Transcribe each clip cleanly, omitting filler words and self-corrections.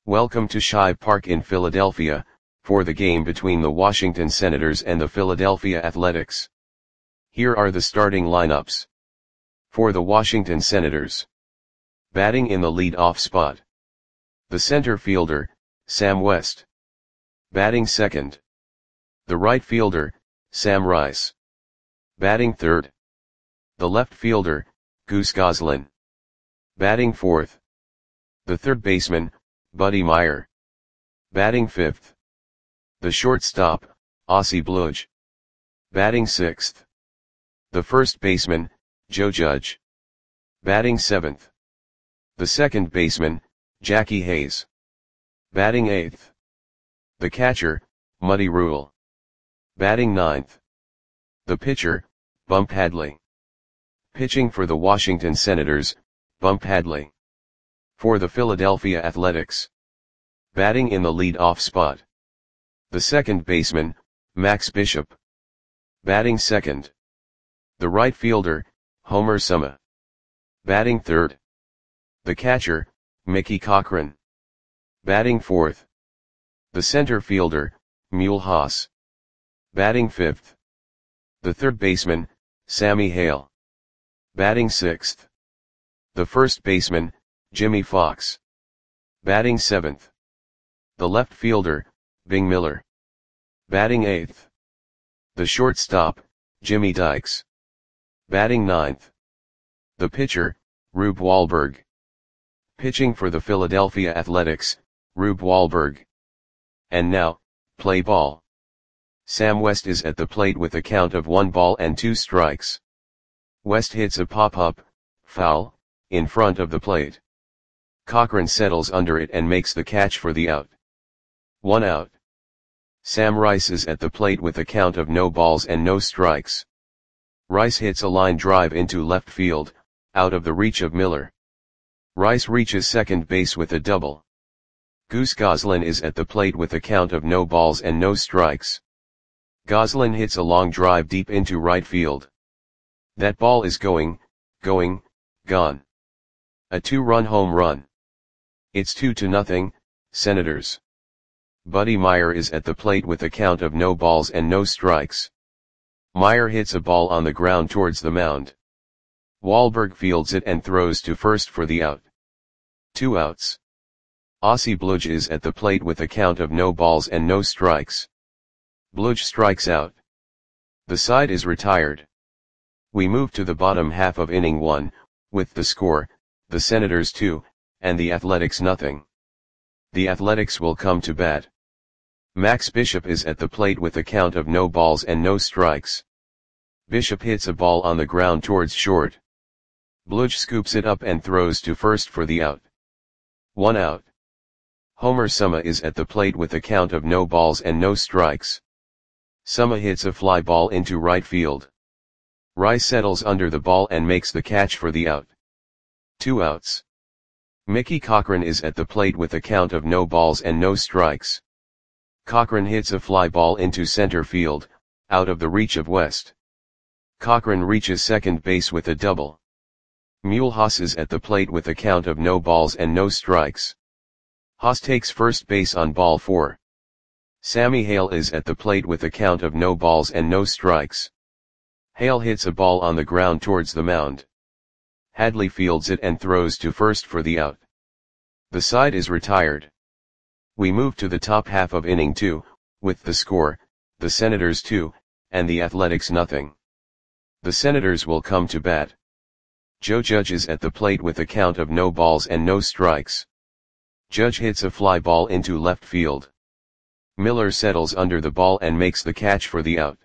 Welcome to Shive Park in Philadelphia, for the game between the Washington Senators and the Philadelphia Athletics. Here are the starting lineups. For the Washington Senators. Batting in the lead-off spot. The center fielder, Sam West. Batting second. The right fielder, Sam Rice. Batting third. The left fielder, Goose Goslin. Batting fourth. The third baseman, Buddy Myer. Batting fifth. The shortstop, Ozzie Bludge. Batting sixth. The first baseman, Joe Judge. Batting seventh. The second baseman, Jackie Hayes. Batting eighth. The catcher, Muddy Rule. Batting ninth. The pitcher, Bump Hadley. Pitching for the Washington Senators, Bump Hadley. For the Philadelphia Athletics. Batting in the lead-off spot. The second baseman, Max Bishop. Batting second. The right fielder, Homer Summer. Batting third. The catcher, Mickey Cochrane. Batting fourth. The center fielder, Mule Haas. Batting fifth. The third baseman, Sammy Hale. Batting sixth. The first baseman, Jimmy Fox. Batting seventh. The left fielder, Bing Miller. Batting eighth. The shortstop, Jimmy Dykes. Batting ninth. The pitcher, Rube Wahlberg. Pitching for the Philadelphia Athletics, Rube Wahlberg. And now, play ball. Sam West is at the plate with a count of 1 ball and 2 strikes. West hits a pop-up, foul, in front of the plate. Cochrane settles under it and makes the catch for the out. 1 out. Sam Rice is at the plate with a count of no balls and no strikes. Rice hits a line drive into left field, out of the reach of Miller. Rice reaches second base with a double. Goose Goslin is at the plate with a count of no balls and no strikes. Goslin hits a long drive deep into right field. That ball is gone. A 2-run home run. It's 2-0, Senators. Buddy Myer is at the plate with a count of no balls and no strikes. Myer hits a ball on the ground towards the mound. Wahlberg fields it and throws to first for the out. 2 outs. Ozzie Bludge is at the plate with a count of no balls and no strikes. Bludge strikes out. The side is retired. We move to the bottom half of inning 1, with the score, the Senators 2, and the Athletics 0. The Athletics will come to bat. Max Bishop is at the plate with a count of no balls and no strikes. Bishop hits a ball on the ground towards short. Bludge scoops it up and throws to first for the out. 1 out. Homer Summer is at the plate with a count of no balls and no strikes. Summer hits a fly ball into right field. Rice settles under the ball and makes the catch for the out. 2 outs. Mickey Cochrane is at the plate with a count of no balls and no strikes. Cochrane hits a fly ball into center field, out of the reach of West. Cochrane reaches second base with a double. Mule Haas is at the plate with a count of no balls and no strikes. Haas takes first base on ball 4. Sammy Hale is at the plate with a count of no balls and no strikes. Hale hits a ball on the ground towards the mound. Hadley fields it and throws to first for the out. The side is retired. We move to the top half of inning 2, with the score, the Senators 2, and the Athletics 0. The Senators will come to bat. Joe Judge is at the plate with a count of no balls and no strikes. Judge hits a fly ball into left field. Miller settles under the ball and makes the catch for the out.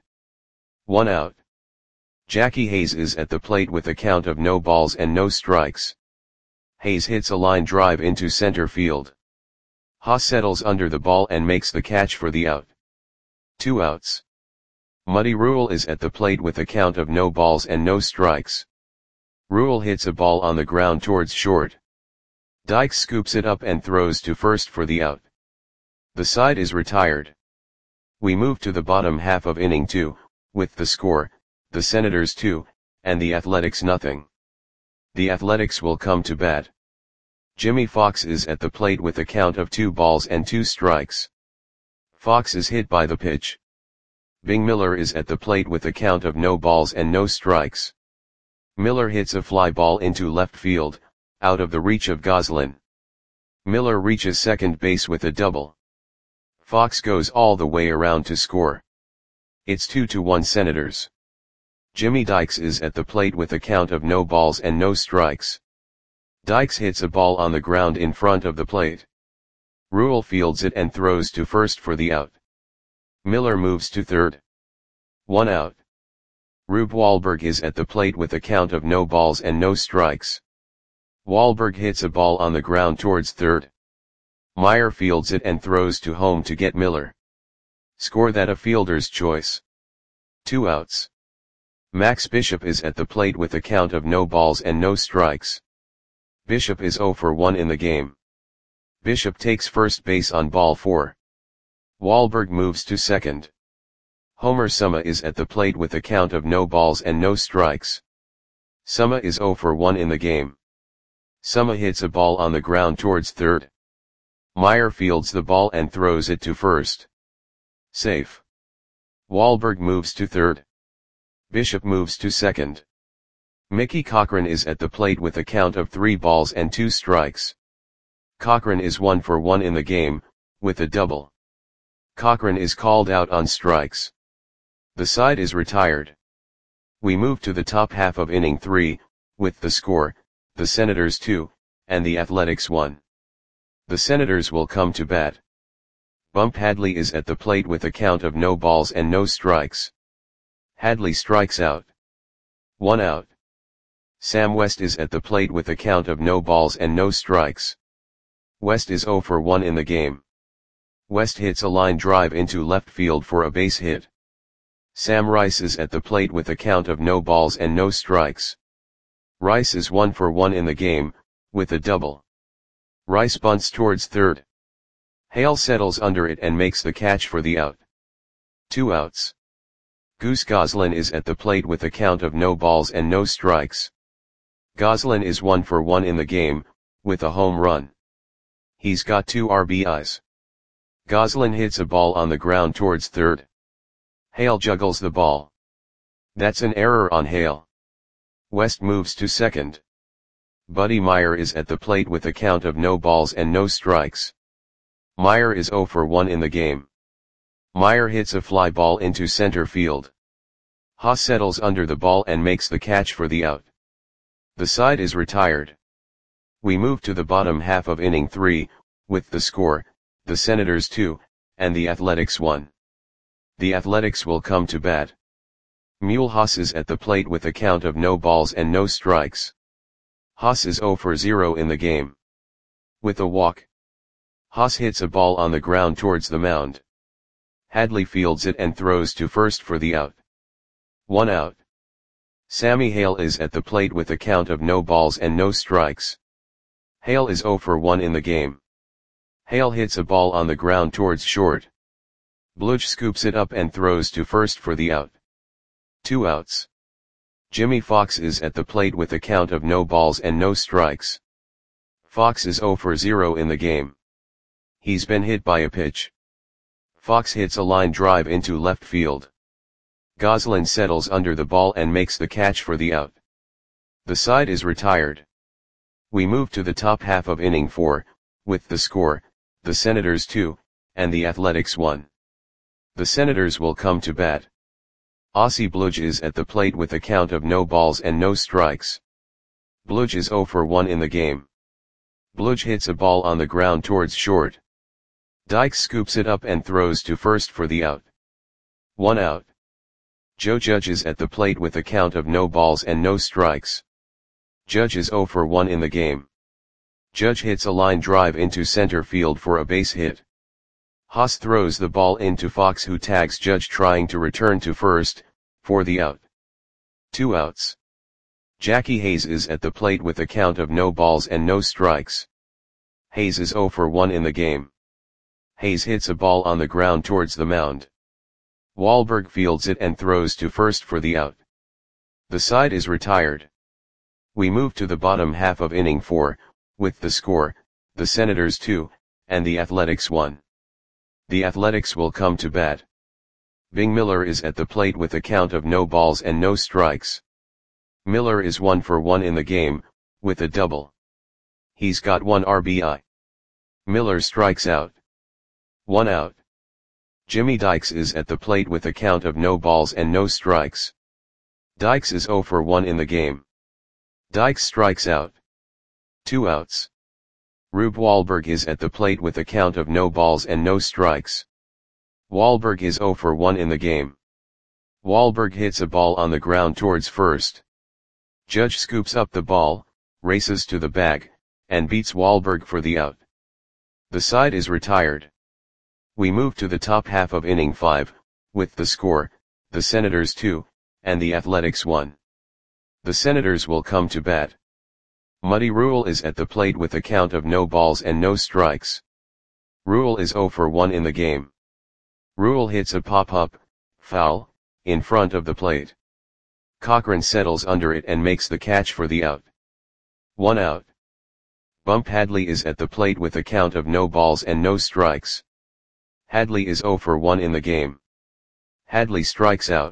1 out. Jackie Hayes is at the plate with a count of no balls and no strikes. Hayes hits a line drive into center field. Haas settles under the ball and makes the catch for the out. 2 outs. Muddy Rule is at the plate with a count of no balls and no strikes. Rule hits a ball on the ground towards short. Dykes scoops it up and throws to first for the out. The side is retired. We move to the bottom half of inning 2, with the score, the Senators 2, and the Athletics 0. The Athletics will come to bat. Jimmy Fox is at the plate with a count of 2 balls and 2 strikes. Fox is hit by the pitch. Bing Miller is at the plate with a count of no balls and no strikes. Miller hits a fly ball into left field, out of the reach of Goslin. Miller reaches second base with a double. Fox goes all the way around to score. It's 2-1 Senators. Jimmy Dykes is at the plate with a count of no balls and no strikes. Dykes hits a ball on the ground in front of the plate. Rule fields it and throws to first for the out. Miller moves to third. 1 out. Rube Wahlberg is at the plate with a count of no balls and no strikes. Wahlberg hits a ball on the ground towards third. Meyer fields it and throws to home to get Miller. Score that a fielder's choice. 2 outs. Max Bishop is at the plate with a count of no balls and no strikes. Bishop is 0 for 1 in the game. Bishop takes first base on ball 4. Wahlberg moves to second. Homer Suma is at the plate with a count of no balls and no strikes. Suma is 0 for 1 in the game. Suma hits a ball on the ground towards third. Meyer fields the ball and throws it to first. Safe. Wahlberg moves to third. Bishop moves to second. Mickey Cochrane is at the plate with a count of 3 balls and 2 strikes. Cochrane is 1 for 1 in the game, with a double. Cochrane is called out on strikes. The side is retired. We move to the top half of inning 3, with the score, the Senators 2, and the Athletics 1. The Senators will come to bat. Bump Hadley is at the plate with a count of no balls and no strikes. Hadley strikes out. 1 out. Sam West is at the plate with a count of no balls and no strikes. West is 0 for 1 in the game. West hits a line drive into left field for a base hit. Sam Rice is at the plate with a count of no balls and no strikes. Rice is 1 for 1 in the game, with a double. Rice bunts towards third. Hale settles under it and makes the catch for the out. 2 outs. Goose Goslin is at the plate with a count of no balls and no strikes. Goslin is 1 for 1 in the game, with a home run. He's got 2 RBIs. Goslin hits a ball on the ground towards third. Hale juggles the ball. That's an error on Hale. West moves to second. Buddy Meyer is at the plate with a count of no balls and no strikes. Meyer is 0 for 1 in the game. Meyer hits a fly ball into center field. Haas settles under the ball and makes the catch for the out. The side is retired. We move to the bottom half of inning 3, with the score, the Senators 2, and the Athletics 1. The Athletics will come to bat. Mule Haas is at the plate with a count of no balls and no strikes. Haas is 0 for 0 in the game. With a walk. Haas hits a ball on the ground towards the mound. Hadley fields it and throws to first for the out. 1 out. Sammy Hale is at the plate with a count of no balls and no strikes. Hale is 0 for 1 in the game. Hale hits a ball on the ground towards short. Bluch scoops it up and throws to first for the out. 2 outs. Jimmy Fox is at the plate with a count of no balls and no strikes. Fox is 0 for 0 in the game. He's been hit by a pitch. Fox hits a line drive into left field. Goslin settles under the ball and makes the catch for the out. The side is retired. We move to the top half of inning 4, with the score, the Senators 2, and the Athletics 1. The Senators will come to bat. Ossie Bluch is at the plate with a count of no balls and no strikes. Bluch is 0 for 1 in the game. Bluch hits a ball on the ground towards short. Dykes scoops it up and throws to first for the out. 1 out. Joe Judge is at the plate with a count of no balls and no strikes. Judge is 0 for 1 in the game. Judge hits a line drive into center field for a base hit. Haas throws the ball into Fox, who tags Judge trying to return to first, for the out. 2 outs. Jackie Hayes is at the plate with a count of no balls and no strikes. Hayes is 0 for 1 in the game. Hayes hits a ball on the ground towards the mound. Wahlberg fields it and throws to first for the out. The side is retired. We move to the bottom half of inning 4, with the score, the Senators 2, and the Athletics 1. The Athletics will come to bat. Bing Miller is at the plate with a count of no balls and no strikes. Miller is 1 for 1 in the game, with a double. He's got 1 RBI. Miller strikes out. 1 out. Jimmy Dykes is at the plate with a count of no balls and no strikes. Dykes is 0 for 1 in the game. Dykes strikes out. 2 outs. Rube Wahlberg is at the plate with a count of no balls and no strikes. Wahlberg is 0 for 1 in the game. Wahlberg hits a ball on the ground towards first. Judge scoops up the ball, races to the bag, and beats Wahlberg for the out. The side is retired. We move to the top half of inning 5, with the score, the Senators 2, and the Athletics 1. The Senators will come to bat. Muddy Rule is at the plate with a count of no balls and no strikes. Rule is 0 for 1 in the game. Rule hits a pop-up, foul, in front of the plate. Cochran settles under it and makes the catch for the out. 1 out. Bump Hadley is at the plate with a count of no balls and no strikes. Hadley is 0 for 1 in the game. Hadley strikes out.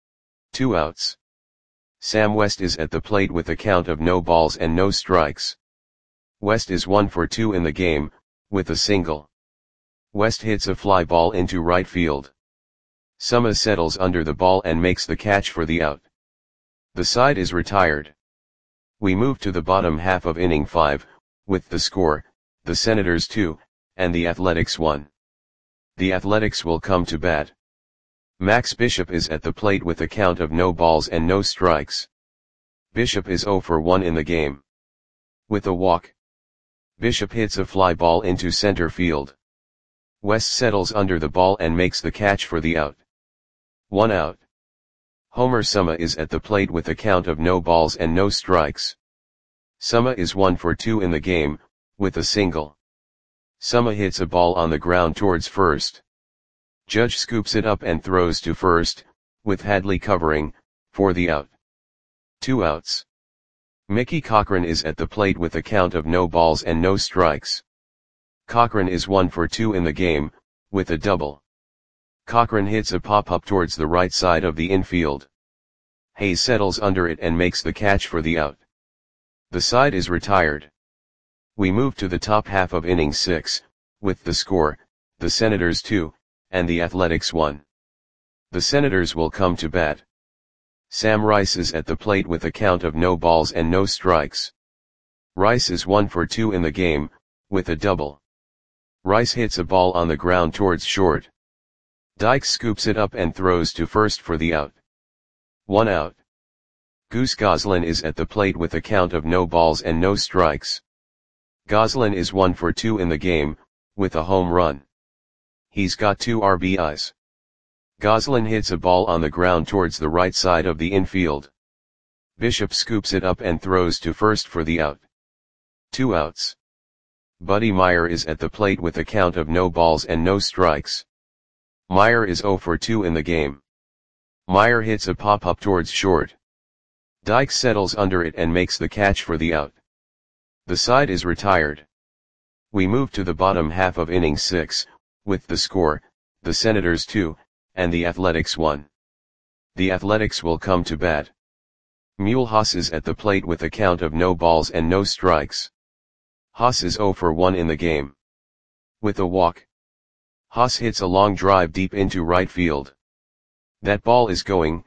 2 outs. Sam West is at the plate with a count of no balls and no strikes. West is 1 for 2 in the game, with a single. West hits a fly ball into right field. Summa settles under the ball and makes the catch for the out. The side is retired. We move to the bottom half of inning 5, with the score, the Senators 2, and the Athletics 1. The Athletics will come to bat. Max Bishop is at the plate with a count of no balls and no strikes. Bishop is 0 for 1 in the game. With a walk. Bishop hits a fly ball into center field. West settles under the ball and makes the catch for the out. 1 out. Homer Summa is at the plate with a count of no balls and no strikes. Summa is 1 for 2 in the game, with a single. Summa hits a ball on the ground towards first. Judge scoops it up and throws to first, with Hadley covering, for the out. 2 outs. Mickey Cochran is at the plate with a count of no balls and no strikes. Cochran is 1 for 2 in the game, with a double. Cochran hits a pop-up towards the right side of the infield. Hayes settles under it and makes the catch for the out. The side is retired. We move to the top half of inning 6, with the score, the Senators 2, and the Athletics 1. The Senators will come to bat. Sam Rice is at the plate with a count of no balls and no strikes. Rice is 1 for 2 in the game, with a double. Rice hits a ball on the ground towards short. Dykes scoops it up and throws to first for the out. 1 out. Goose Goslin is at the plate with a count of no balls and no strikes. Goslin is 1 for 2 in the game, with a home run. He's got 2 RBIs. Goslin hits a ball on the ground towards the right side of the infield. Bishop scoops it up and throws to first for the out. 2 outs. Buddy Meyer is at the plate with a count of no balls and no strikes. Meyer is 0 for 2 in the game. Meyer hits a pop-up towards short. Dykes settles under it and makes the catch for the out. The side is retired. We move to the bottom half of inning 6, with the score, the Senators 2, and the Athletics 1. The Athletics will come to bat. Mule Haas is at the plate with a count of no balls and no strikes. Haas is 0 for 1 in the game. With a walk. Haas hits a long drive deep into right field. That ball is gone.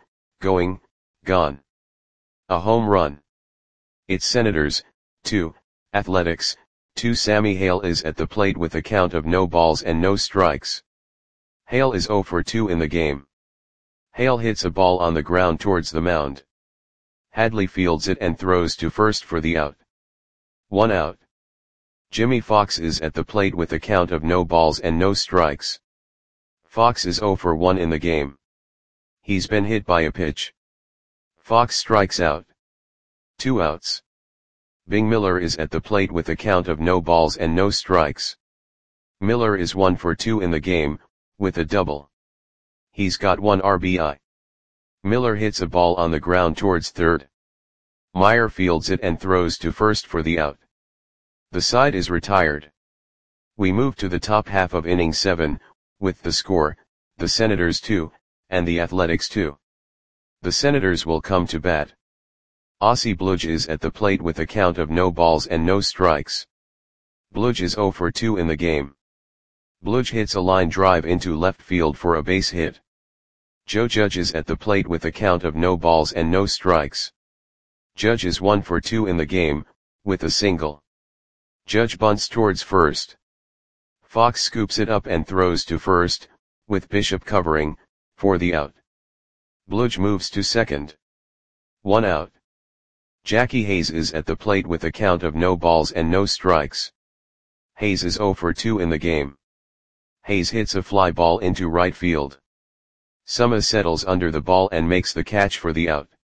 A home run. It's Senators, 2, Athletics, 2. Sammy Hale is at the plate with a count of no balls and no strikes. Hale is 0 for 2 in the game. Hale hits a ball on the ground towards the mound. Hadley fields it and throws to first for the out. 1 out. Jimmy Fox is at the plate with a count of no balls and no strikes. Fox is 0 for 1 in the game. He's been hit by a pitch. Fox strikes out. 2 outs. Bing Miller is at the plate with a count of no balls and no strikes. Miller is 1 for 2 in the game, with a double. He's got 1 RBI. Miller hits a ball on the ground towards third. Meyer fields it and throws to first for the out. The side is retired. We move to the top half of inning 7, with the score, the Senators 2, and the Athletics 2. The Senators will come to bat. Ossie Bludge is at the plate with a count of no balls and no strikes. Bludge is 0 for 2 in the game. Bludge hits a line drive into left field for a base hit. Joe Judge is at the plate with a count of no balls and no strikes. Judge is 1 for 2 in the game, with a single. Judge bunts towards first. Fox scoops it up and throws to first, with Bishop covering, for the out. Bludge moves to second. 1 out. Jackie Hayes is at the plate with a count of no balls and no strikes. Hayes is 0 for 2 in the game. Hayes hits a fly ball into right field. Summa settles under the ball and makes the catch for the out.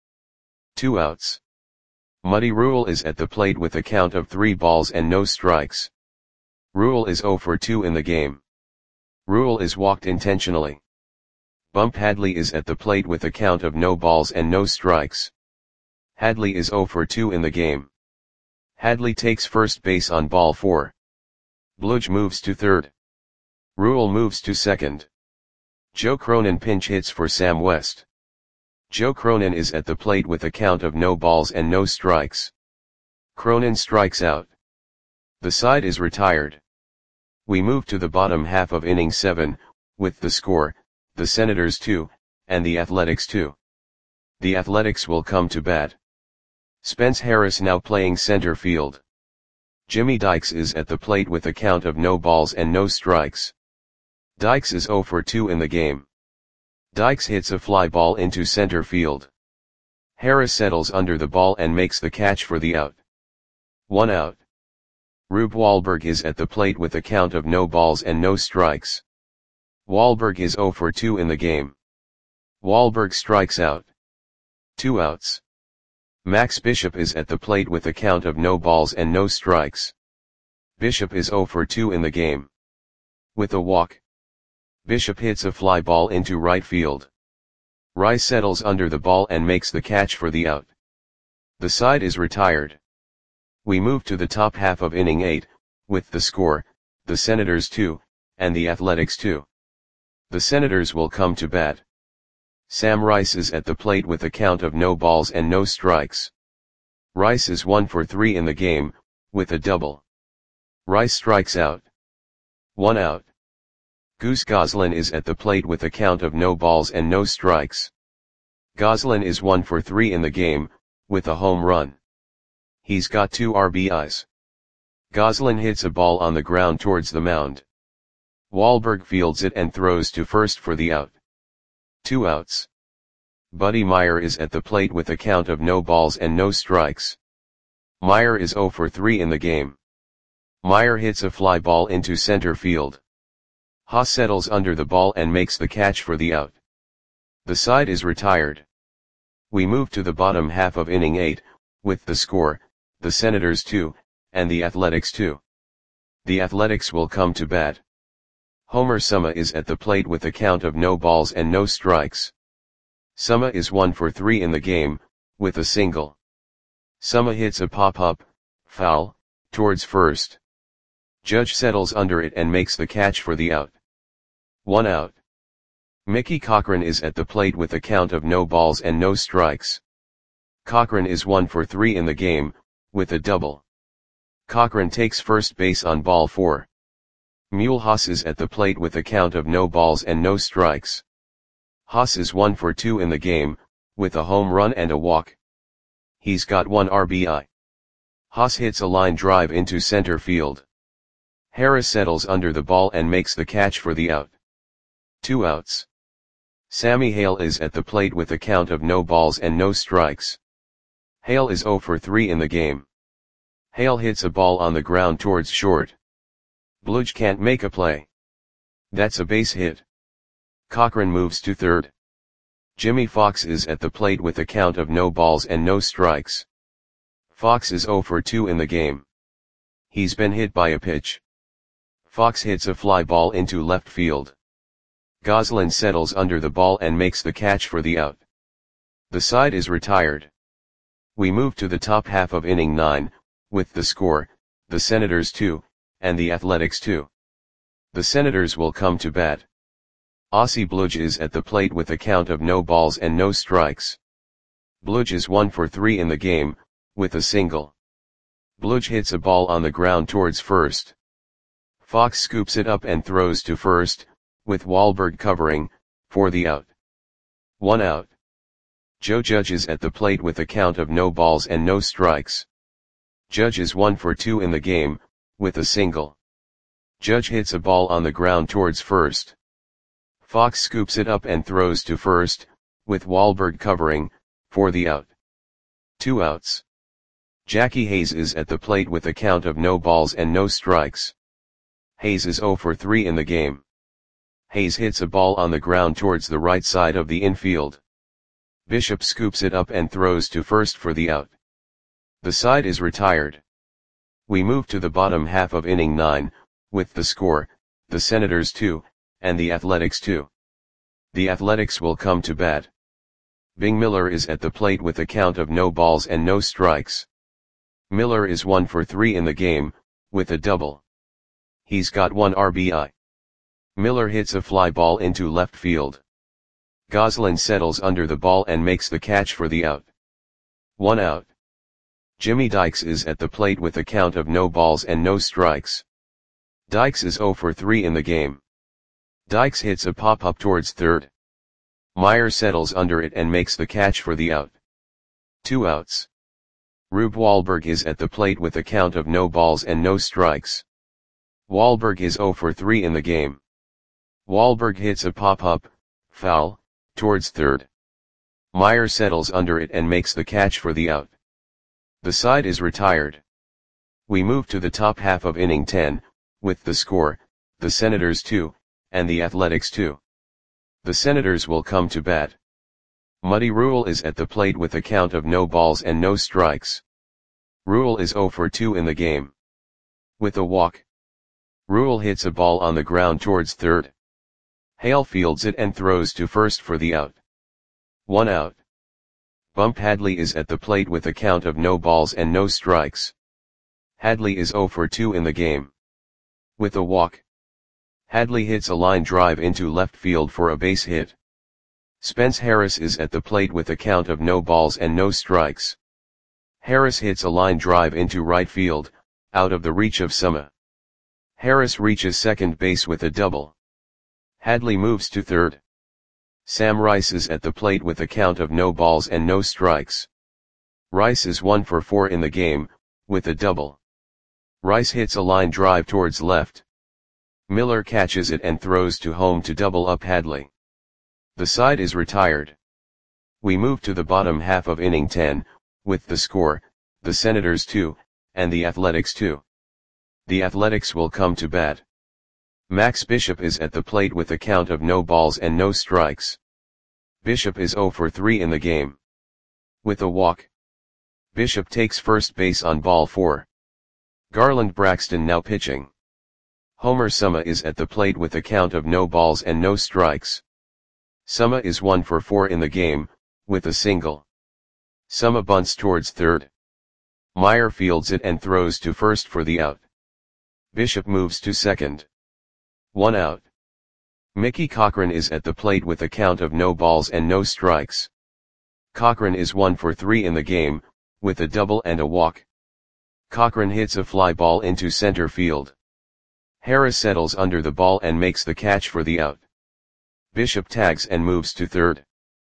2 outs. Muddy Rule is at the plate with a count of 3 balls and no strikes. Rule is 0 for 2 in the game. Rule is walked intentionally. Bump Hadley is at the plate with a count of no balls and no strikes. Hadley is 0 for 2 in the game. Hadley takes first base on ball 4. Bludge moves to third. Rule moves to second. Joe Cronin pinch hits for Sam West. Joe Cronin is at the plate with a count of no balls and no strikes. Cronin strikes out. The side is retired. We move to the bottom half of inning 7, with the score, the Senators 2, and the Athletics 2. The Athletics will come to bat. Spence Harris now playing center field. Jimmy Dykes is at the plate with a count of no balls and no strikes. Dykes is 0 for 2 in the game. Dykes hits a fly ball into center field. Harris settles under the ball and makes the catch for the out. 1 out. Rube Wahlberg is at the plate with a count of no balls and no strikes. Wahlberg is 0 for 2 in the game. Wahlberg strikes out. 2 outs. Max Bishop is at the plate with a count of no balls and no strikes. Bishop is 0 for 2 in the game. With a walk. Bishop hits a fly ball into right field. Rice settles under the ball and makes the catch for the out. The side is retired. We move to the top half of inning 8, with the score, the Senators 2, and the Athletics 2. The Senators will come to bat. Sam Rice is at the plate with a count of no balls and no strikes. Rice is 1 for 3 in the game, with a double. Rice strikes out. 1 out. Goose Goslin is at the plate with a count of no balls and no strikes. Goslin is 1 for 3 in the game, with a home run. He's got 2 RBIs. Goslin hits a ball on the ground towards the mound. Wahlberg fields it and throws to first for the out. 2 outs. Buddy Meyer is at the plate with a count of no balls and no strikes. Meyer is 0 for 3 in the game. Meyer hits a fly ball into center field. Haas settles under the ball and makes the catch for the out. The side is retired. We move to the bottom half of inning 8, with the score, the Senators 2, and the Athletics 2. The Athletics will come to bat. Homer Summa is at the plate with a count of no balls and no strikes. Summa is 1 for 3 in the game, with a single. Summa hits a pop-up, foul, towards first. Judge settles under it and makes the catch for the out. 1 out. Mickey Cochran is at the plate with a count of no balls and no strikes. Cochran is 1 for 3 in the game, with a double. Cochran takes first base on ball 4. Mule Haas is at the plate with a count of no balls and no strikes. Haas is 1 for 2 in the game, with a home run and a walk. He's got 1 RBI. Haas hits a line drive into center field. Harris settles under the ball and makes the catch for the out. 2 outs. Sammy Hale is at the plate with a count of no balls and no strikes. Hale is 0 for 3 in the game. Hale hits a ball on the ground towards short. Bludge can't make a play. That's a base hit. Cochran moves to third. Jimmy Fox is at the plate with a count of no balls and no strikes. Fox is 0 for 2 in the game. He's been hit by a pitch. Fox hits a fly ball into left field. Goslin settles under the ball and makes the catch for the out. The side is retired. We move to the top half of inning 9, with the score, the Senators 2, and the Athletics 2. The Senators will come to bat. Aussie Bludge is at the plate with a count of no balls and no strikes. Bludge is 1 for 3 in the game, with a single. Bludge hits a ball on the ground towards first. Fox scoops it up and throws to first, with Wahlberg covering, for the out. 1 out. Joe Judge is at the plate with a count of no balls and no strikes. Judge is 1 for 2 in the game, with a single. Judge hits a ball on the ground towards first. Fox scoops it up and throws to first, with Wahlberg covering, for the out. 2 outs. Jackie Hayes is at the plate with a count of no balls and no strikes. Hayes is 0 for 3 in the game. Hayes hits a ball on the ground towards the right side of the infield. Bishop scoops it up and throws to first for the out. The side is retired. We move to the bottom half of inning 9, with the score, the Senators 2, and the Athletics 2. The Athletics will come to bat. Bing Miller is at the plate with a count of no balls and no strikes. Miller is 1 for 3 in the game, with a double. He's got 1 RBI. Miller hits a fly ball into left field. Goslin settles under the ball and makes the catch for the out. 1 out. Jimmy Dykes is at the plate with a count of no balls and no strikes. Dykes is 0 for 3 in the game. Dykes hits a pop-up towards third. Meyer settles under it and makes the catch for the out. 2 outs. Rube Wahlberg is at the plate with a count of no balls and no strikes. Wahlberg is 0 for 3 in the game. Wahlberg hits a pop-up, foul, towards third. Meyer settles under it and makes the catch for the out. The side is retired. We move to the top half of inning 10, with the score, the Senators 2, and the Athletics 2. The Senators will come to bat. Muddy Rule is at the plate with a count of no balls and no strikes. Rule is 0 for 2 in the game. With a walk. Rule hits a ball on the ground towards third. Hale fields it and throws to first for the out. 1 out. Bump Hadley is at the plate with a count of no balls and no strikes. Hadley is 0 for 2 in the game. With a walk. Hadley hits a line drive into left field for a base hit. Spence Harris is at the plate with a count of no balls and no strikes. Harris hits a line drive into right field, out of the reach of Summa. Harris reaches second base with a double. Hadley moves to third. Sam Rice is at the plate with a count of no balls and no strikes. Rice is 1 for 4 in the game, with a double. Rice hits a line drive towards left. Miller catches it and throws to home to double up Hadley. The side is retired. We move to the bottom half of inning 10, with the score, the Senators 2, and the Athletics 2. The Athletics will come to bat. Max Bishop is at the plate with a count of no balls and no strikes. Bishop is 0 for 3 in the game. With a walk. Bishop takes first base on ball 4. Garland Braxton now pitching. Homer Summa is at the plate with a count of no balls and no strikes. Summa is 1 for 4 in the game, with a single. Summa bunts towards third. Meyer fields it and throws to first for the out. Bishop moves to second. 1 out. Mickey Cochran is at the plate with a count of no balls and no strikes. Cochran is 1 for 3 in the game, with a double and a walk. Cochran hits a fly ball into center field. Harris settles under the ball and makes the catch for the out. Bishop tags and moves to third.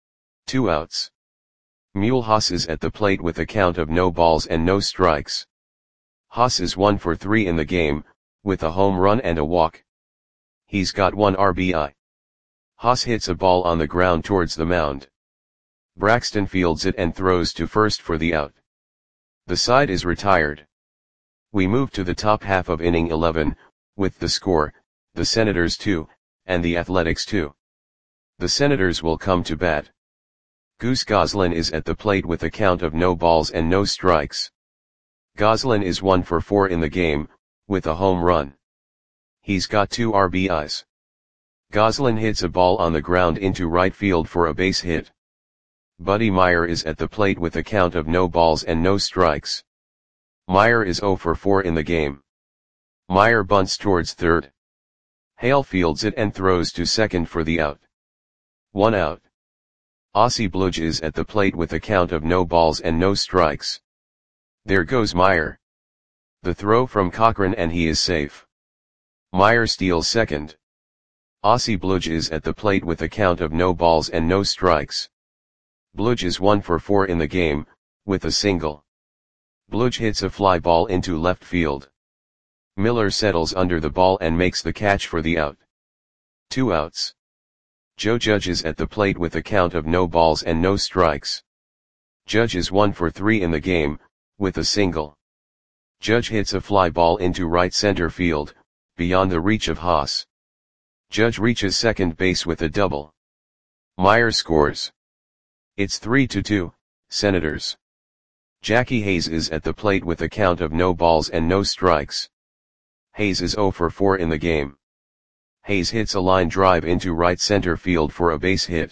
2 outs. Mulhouse is at the plate with a count of no balls and no strikes. Haas is 1 for 3 in the game, with a home run and a walk. He's got 1 RBI. Haas hits a ball on the ground towards the mound. Braxton fields it and throws to first for the out. The side is retired. We move to the top half of inning 11, with the score, the Senators 2, and the Athletics 2. The Senators will come to bat. Goose Goslin is at the plate with a count of no balls and no strikes. Goslin is 1 for 4 in the game, with a home run. He's got 2 RBIs. Goslin hits a ball on the ground into right field for a base hit. Buddy Meyer is at the plate with a count of no balls and no strikes. Meyer is 0 for 4 in the game. Meyer bunts towards third. Hale fields it and throws to second for the out. 1 out. Ossie Bludge is at the plate with a count of no balls and no strikes. There goes Meyer. The throw from Cochran and he is safe. Meyer steals second. Ossie Bludge is at the plate with a count of no balls and no strikes. Bludge is 1 for 4 in the game, with a single. Bludge hits a fly ball into left field. Miller settles under the ball and makes the catch for the out. 2 outs. Joe Judge is at the plate with a count of no balls and no strikes. Judge is 1 for 3 in the game, with a single. Judge hits a fly ball into right center field, beyond the reach of Haas. Judge reaches second base with a double. Meyer scores. It's 3-2, Senators. Jackie Hayes is at the plate with a count of no balls and no strikes. Hayes is 0 for 4 in the game. Hayes hits a line drive into right center field for a base hit.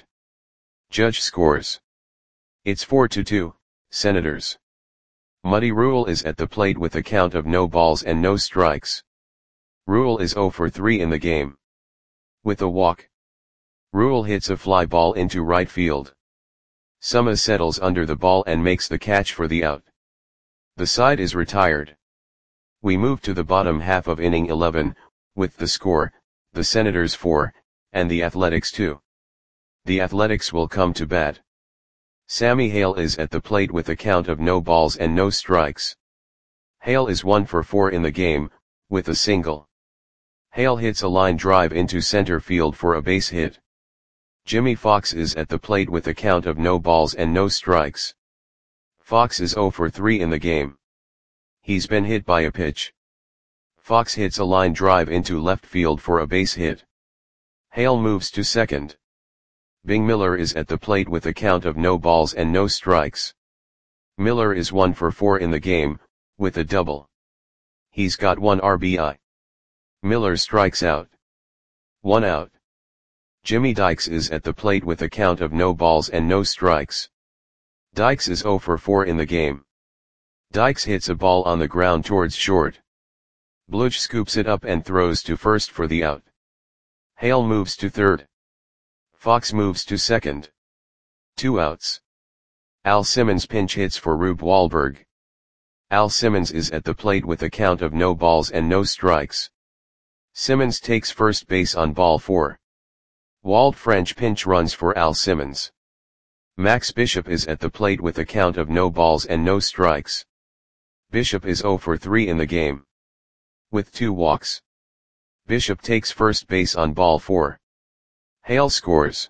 Judge scores. It's 4-2, Senators. Muddy Rule is at the plate with a count of no balls and no strikes. Rule is 0 for 3 in the game. With a walk. Rule hits a fly ball into right field. Summa settles under the ball and makes the catch for the out. The side is retired. We move to the bottom half of inning 11, with the score, the Senators 4, and the Athletics 2. The Athletics will come to bat. Sammy Hale is at the plate with a count of no balls and no strikes. Hale is 1 for 4 in the game, with a single. Hale hits a line drive into center field for a base hit. Jimmy Fox is at the plate with a count of no balls and no strikes. Fox is 0 for 3 in the game. He's been hit by a pitch. Fox hits a line drive into left field for a base hit. Hale moves to second. Bing Miller is at the plate with a count of no balls and no strikes. Miller is 1 for 4 in the game, with a double. He's got 1 RBI. Miller strikes out. 1 out. Jimmy Dykes is at the plate with a count of no balls and no strikes. Dykes is 0 for 4 in the game. Dykes hits a ball on the ground towards short. Bludge scoops it up and throws to first for the out. Hale moves to third. Fox moves to second. 2 outs. Al Simmons pinch hits for Rube Wahlberg. Al Simmons is at the plate with a count of no balls and no strikes. Simmons takes first base on ball 4. Walt French pinch runs for Al Simmons. Max Bishop is at the plate with a count of no balls and no strikes. Bishop is 0 for 3 in the game. With 2 walks. Bishop takes first base on ball 4. Hale scores.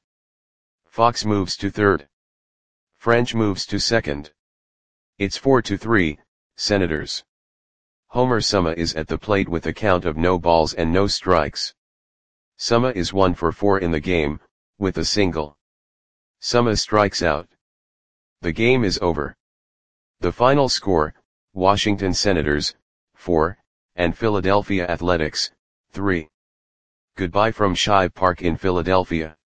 Fox moves to third. French moves to second. It's 4-3, Senators. Homer Summa is at the plate with a count of no balls and no strikes. Summa is 1 for 4 in the game, with a single. Summa strikes out. The game is over. The final score, Washington Senators, 4, and Philadelphia Athletics, 3. Goodbye from Shive Park in Philadelphia.